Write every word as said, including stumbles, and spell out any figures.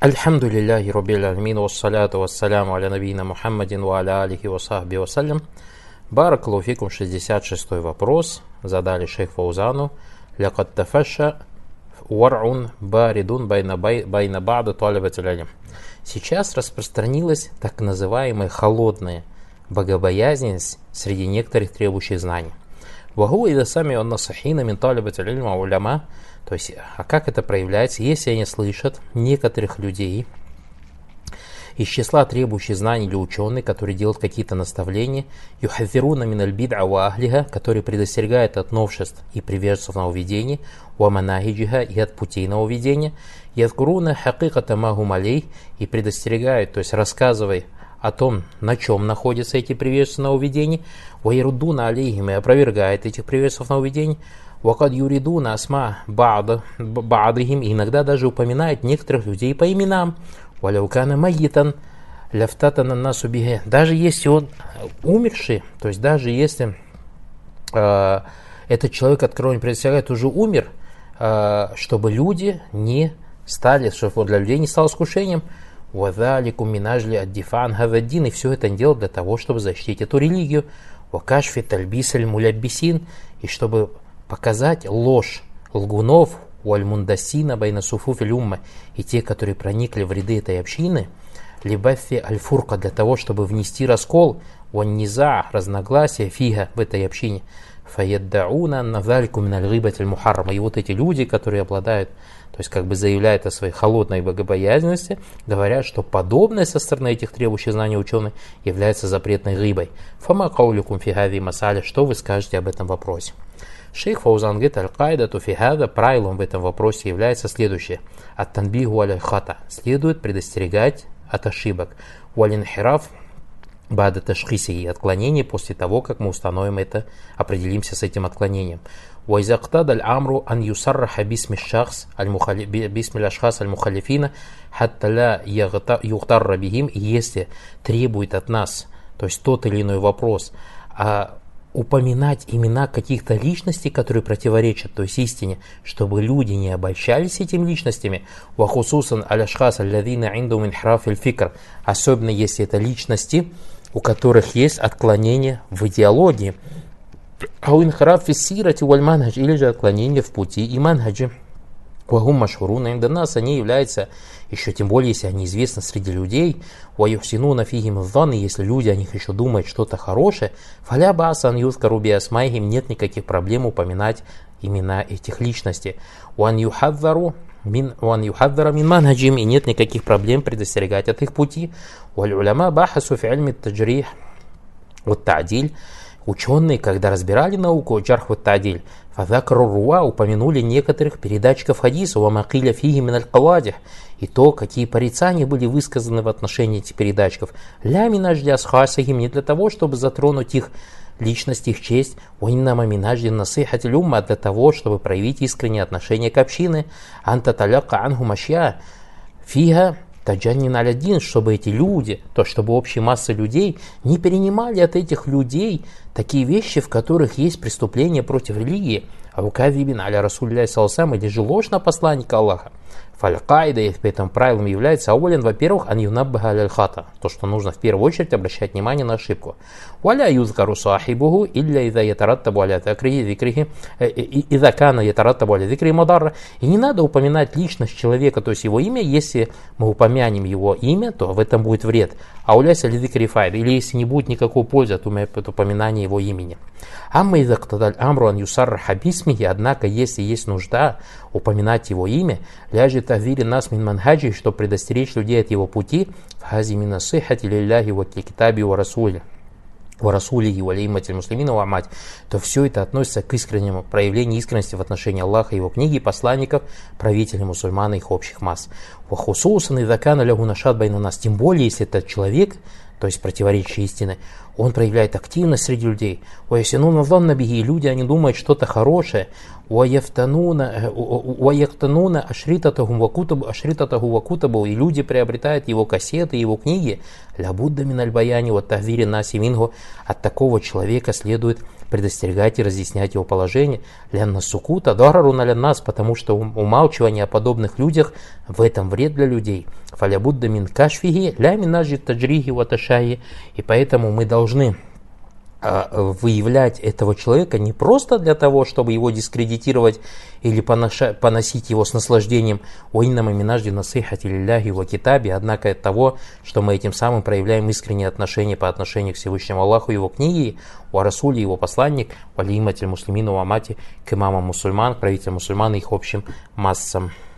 Альхамду лилляхи раббил аламин, вассаляту вассаляму аля набийна Мухаммадин ва аля алихи ва сахби вассалям. Баракаллаху фикум, шестьдесят шестой вопрос. Задали шейх Фаузану. Лякад тафаша вар'ун баридун байна ба'да талибатиль илм. Сейчас распространилась так называемая холодная богобоязненность среди некоторых требующих знаний. Вагу ида сами он насахина мин талибатиль илма уляма. То есть, а как это проявляется, если они слышат некоторых людей из числа требующих знаний или ученых, которые делают какие-то наставления, юхазируна миналь бид'а ва ахлиха, которые предостерегают от новшеств и приверженцев нововведений, ва манахиджиха, и от путей нововведения, язкуруна хакиката магум алей, и предостерегают, то есть рассказывая о том, на чем находятся эти приверженцы нововведений, ва ярудуна алейхим, и опровергает этих приверженцев нововведений, вакад юридуна асма ба'дихим, иногда даже упоминают некоторых людей по именам, валяукана майитан ляфтатана насу биге, даже если он умерший, то есть даже если э, этот человек, от которого он предостерегает, уже умер, э, чтобы люди не стали, чтобы для людей не стало искушением, вазаликум минажли аддифан хаваддин, и все это он делал для того, чтобы защитить эту религию, вакашфи тальбисаль муляббисин, и чтобы показать ложь лгунов, уаль-мундасина байна суфуфиль умма, и те, которые проникли в ряды этой общины, либафи аль-фурка, для того, чтобы внести раскол, уан-низа, разногласия, фига в этой общине, фаяддауна навалику миналь гибатель мухаррама. И вот эти люди, которые обладают, то есть как бы заявляют о своей холодной богобоязненности, говорят, что подобное со стороны этих требующих знаний ученых является запретной гибой. Фама кауликум фигави масаля, что вы скажете об этом вопросе? Шейх Фаузан говорит, аль-кайда туфихада, правилом в этом вопросе является следующее. Ат-танбиху аль-хата, следует предостерегать от ошибок. Уалинхираф бада ташхиси, и отклонение после того, как мы установим это, определимся с этим отклонением. Уайзактад аль-амру ан юсарраха бисми шахс бисми ашхас аль-мухалифина хатта ла юхтарра бихим, и если требует от нас, то есть тот или иной вопрос, а упоминать имена каких-то личностей, которые противоречат, то есть истине, чтобы люди не обольщались этими личностями, вахусусан аляшхас аллазина инду мин храф аль-фикр, особенно если это личности, у которых есть отклонение в идеологии, ау инхраф фиссирати валь манхадж, или же отклонение в пути и манхаджи. Вагум машхуруна инда нас, они являются, еще тем более, если они известны среди людей, ваюхсинуна фихим зан, если люди о них еще думают что-то хорошее, фаля басан юзкару биасмайхим, нет никаких проблем упоминать имена этих личностей. Уан юхаддару мин уан юхаддара мин манхаджим, и нет никаких проблем предостерегать от их пути. Валь уляма бахасу фи ильми таджрих вот та'диль. Ученые, когда разбирали науку джарх ва та'диль, фазакру руа, упомянули некоторых передатчиков хадиса, ва макиля фиги мин аль-кавадих, и то, какие порицания были высказаны в отношении этих передатчиков. Ля минажди асхасахим, не для того, чтобы затронуть их личность, их честь, уиннама минажди насихатиль умма, для того, чтобы проявить искреннее отношение к общине, анта таляка ангу машья фига таджаннин аль-аддин, чтобы эти люди, то чтобы общие массы людей не перенимали от этих людей такие вещи, в которых есть преступления против религии, а укавибин аля расулля салсам, или же ложь на посланника Аллаха. Фаль-кайда, и поэтому правилом является аулин, во-первых, ан юнаббаха аль-хата, то, что нужно в первую очередь обращать внимание на ошибку. Валя юзкару сахибуху илля иза ятараттабу аля закрихи зикрихи иза кана ятараттабу аля зикри мадарра. И не надо упоминать личность человека, то есть его имя, если мы упомянем его имя, то в этом будет вред. А уляйся ли зикри файд, или если не будет никакой пользы от упоминания его имени. Амма иза ктадаль амру ан юсарраха бисмихи, однако, если есть нужда упоминать его имя, ляжет тавири нас мин манхаджи, чтобы предостеречь людей от его пути, фази мина сихати лилляхи ва китаби ва расули ва расулихи ва лейматиль муслимина ва амать, то все это относится к искреннему проявлению искренности в отношении Аллаха, его книги, посланников, правителей мусульман и их общих масс. Ва хусусан иза кана лягу нашат байна нас, тем более, если этот человек, то есть противоречие истины, он проявляет активность среди людей. Уясинуна зонна бихи, люди, они думают что-то хорошее. Уаяктануна ашритатаху вакутабу, ашритатаху вакутабу, и люди приобретают его кассеты, его книги. Лябудда миналь баяни вот тахвири наси мингу. От такого человека следует предостерегать и разъяснять его положение. Лянна сукута дарару наля нас, потому что умалчивание о подобных людях в этом вред для людей. Фалябудда мин кашфиги, ля минажи таджриги ваташаи. И поэтому мы должны выявлять этого человека не просто для того, чтобы его дискредитировать или поносить его с наслаждением, уиннама минажди насыхати лилляхи ва китаби, однако от того, что мы этим самым проявляем искреннее отношение по отношению к Всевышнему Аллаху, его книге, у Расуле, его посланник, валиматель муслимину амати, к имамам мусульман, к правителям мусульман и их общим массам.